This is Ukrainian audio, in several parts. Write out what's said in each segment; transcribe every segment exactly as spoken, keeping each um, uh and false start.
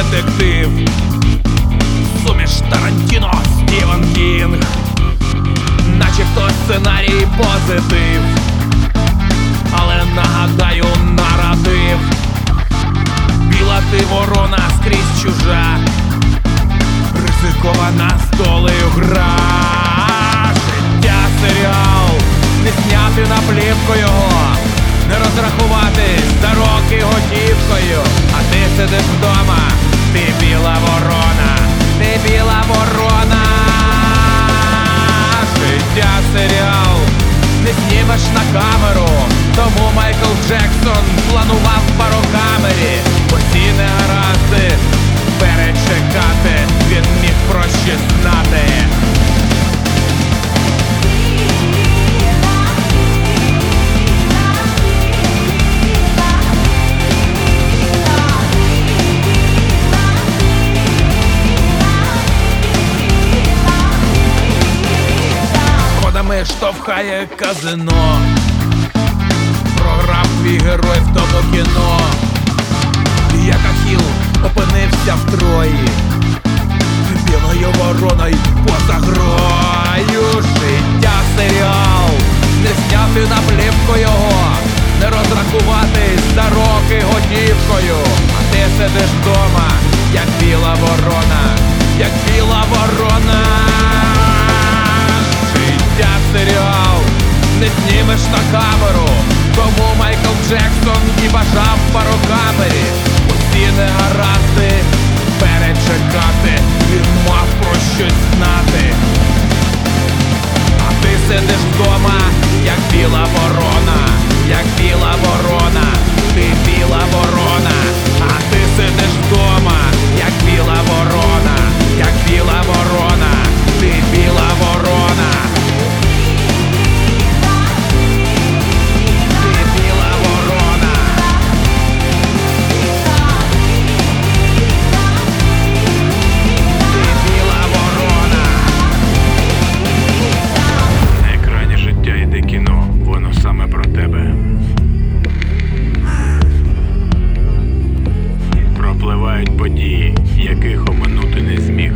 детектив, суміш Тарантіно, Стівен Кінг, начебто сценарій позитив, але нагадаю наратив. Біла ти ворона скрізь чужа, ризикована з долею гра. Життя серіал, не зняти на плівку його, не розрахуватись за роки готівкою. А ти сидиш вдома, ти біла ворона, ти біла ворона. Життя серіал, не знімеш на камеру, тому Майкл Джексон планував в барокамері. Усі негаразди перечекати, він міг проще знати. Сходами штовхає казино, програв твій герой в тому кіно. Як Ахіл опинився в Трої, білою вороною поза грою. Життя серіал, не зняти на плівку його, не розрахуватись за роки готівкою. А ти сидиш вдома, як біла ворона, як біла ворона. Життя серіал, не знімеш на камеру, тому Майкл Джексон і бажав в барокамері. Усі негаразди перечекати, він мав про щось знати. А ти сидиш вдома, як біла ворона, як біла ворона, ти біла ворона. А ти сидиш вдома, як біла ворона, як біла ворона, ти біла ворона. Пропливають події, яких оминути не зміг.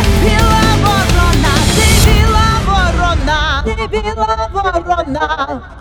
Біла ворона.